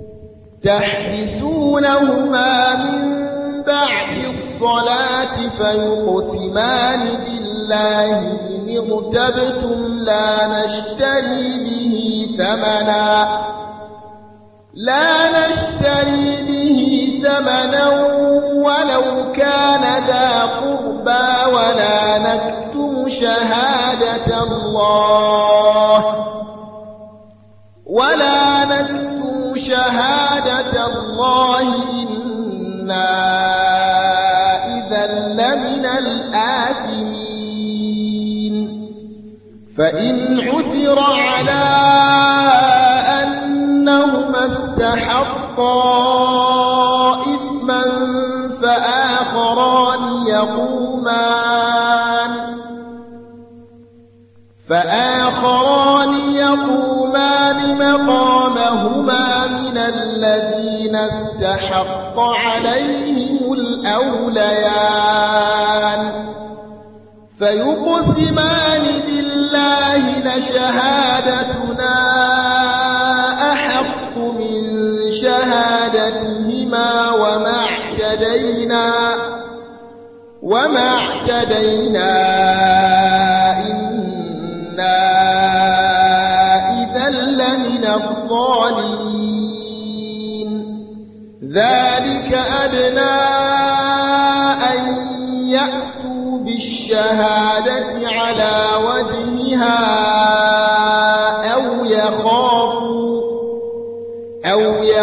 تحبسونهما من بعد الصلاة فيقسمان بالله إن ارتبتم لا نشتري به ثمنا لا نشتري به ثمنا ولو كان ذا قربى ولا نكتم شهادة الله ولا نكتم شهادة الله إنا إذا لمن الآثمين فإن عثر على أنهما استحقا إثما فآخران يقومان فآخران يقومان مقامهما من الذين استحق عليهم الأوليان فيقسمان بالله لشهادتنا أحق من شهادتهما وما اعتدينا وما اعتدينا إنا إذا لمن الظالمين ذلك أدنى أن يأتوا بالشهادة على وجهها أو يخافوا أو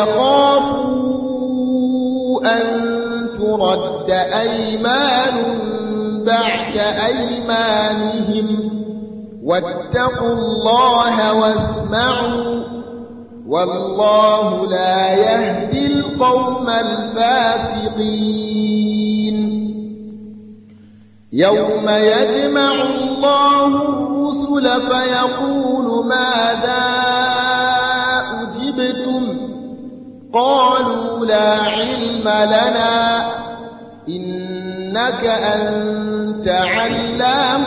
يخافوا أن ترد أيمان بعد أيمانهم واتقوا الله واسمعوا والله لا يهدي القوم الفاسقين يوم يجمع الله الرسل فيقول ماذا أجبتم قالوا لا علم لنا إنك أنت علام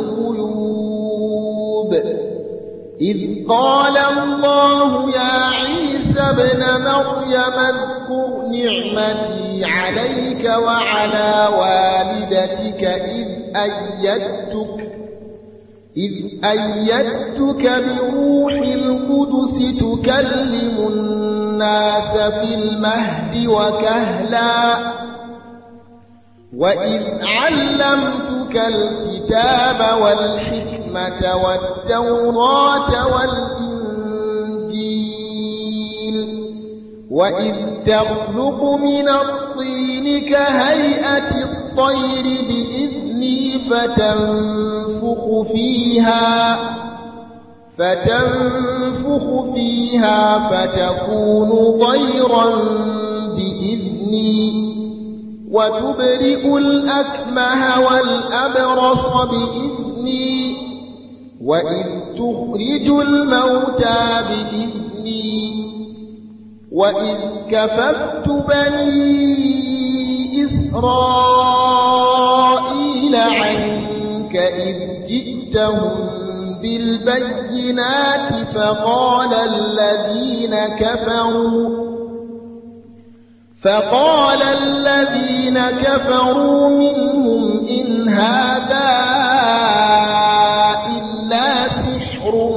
الغيوب إذ قال الله يا عيسى ابن مريم اذكر نعمتي عليك وعلى والدتك إذ أيدتك إذ أيدتك بروح القدس تكلم الناس في المهد وكهلا وإذ علمتك الكتاب والحكمة والتوراة والإنجيل وإذ تخلق من الطين كهيئة الطير بإذني فتنفخ فيها فتنفخ فيها فتكون طيرا بإذني وتبرئ الأكمه والأبرص بإذني وإذ تخرج الموتى بإذني وإذ كففت بني إسرائيل عنك إذ جئتهم بالبينات فقال الذين كفروا فقال الذين كفروا منهم إن هذا إلا سحر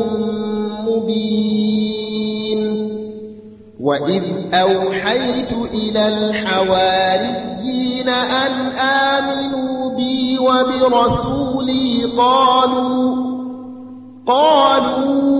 مبين وإذ أوحيت إلى الحواريين أن آمنوا بي وبرسولي قالوا قالوا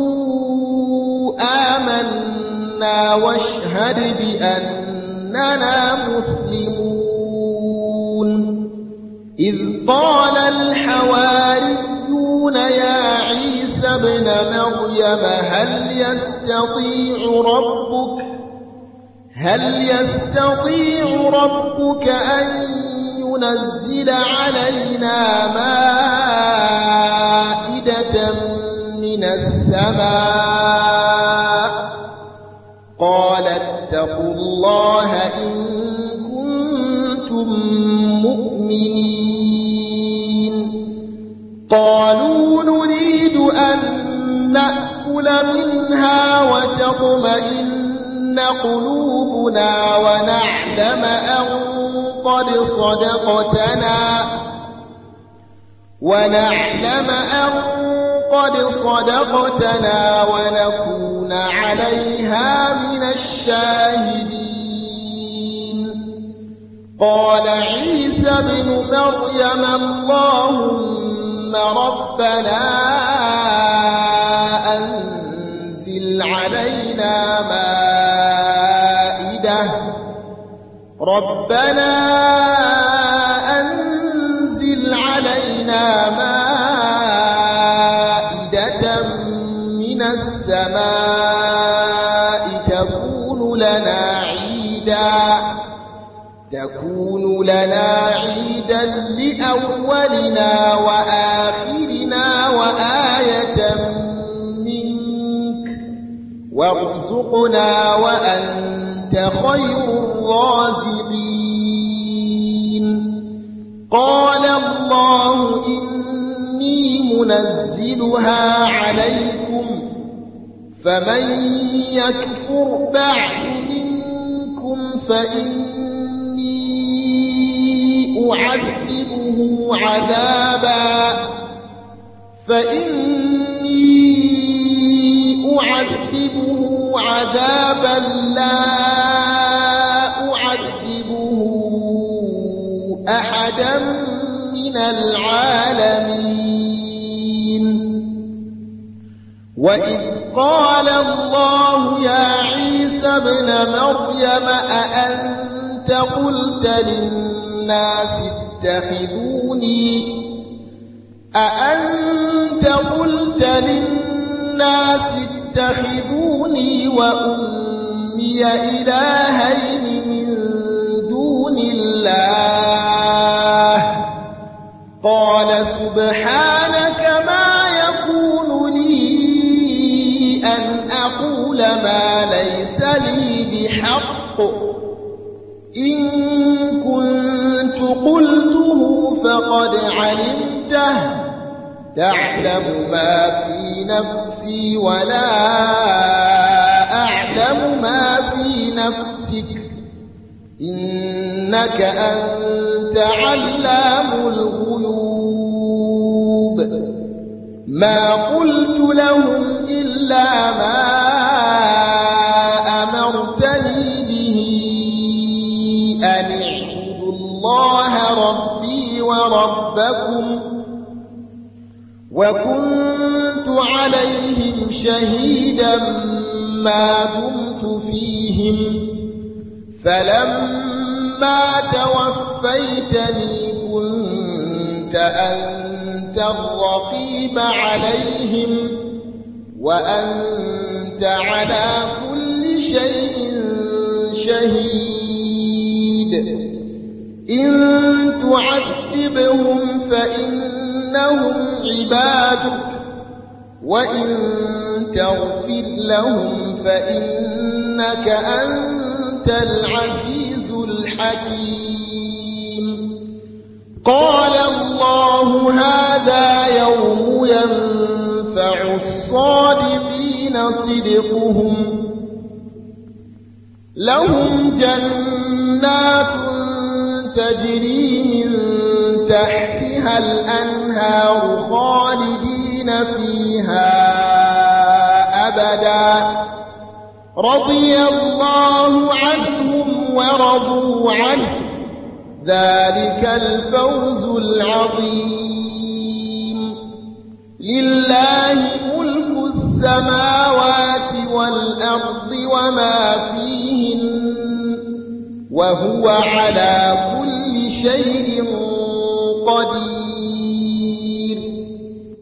آمنا واشهد بأننا مسلمون إذ قال الحواريون يا عيسى ابن مريم هل يستطيع ربك هل يستطيع ربك أن ينزل علينا مائدة من السماء قال اتقوا الله إن كنتم مؤمنين قالوا نريد أن نأكل منها وتطمئن قلوبنا ونعلم أن قد صدقتنا ونعلم أن قد صدقتنا ونكون عليها من الشاهدين قال عيسى ابن مريم اللهم ربنا أنزل علينا مائدة ربنا أنزل علينا مائدة من السماء تكون لنا عيدا تكون لنا عيدا لأولنا وآخرنا وآية منك وارزقنا وأنت خير الرازقين قال الله إني منزلها عليكم فمن يكفر بعد منكم فإني أعذبه عذابا فإني أعذبه عذابا لا أعذبه أحدا من العالمين وإذ قال الله يا عيسى ابن مريم أأنت قلت للناس اتخذوني أأنت قلت للناس اتخذوني وأمي إلهين من دون الله قال سبحانك ما يكون لي أن أقول ما ليس لي بحق إن كنت قلته فقد علمته تعلم ما في نفسي ولا أعلم ما في نفسك إنك أنت علام الغيوب ما قلت لهم إلا ما أمرتني به أن اعبدوا الله ربي وربكم وكنت عليهم شهيدا ما دمت فيهم فلما توفيتني كنت أنت الرقيب عليهم وأنت على كل شيء شهيد إن تعذبهم فإنهم عبادك وإن تغفر لهم فإنك أنت العزيز الحكيم. قال الله هذا يوم ينفع الصادقين صدقهم، لهم جنات تجري من تحتها الأنهار خالدين فيها أبدا، رضي الله عنهم ورضوا عنه، ذلك الفوز العظيم. لله ملك السماوات والأرض وما فيهن، وهو على كل شيء قدير.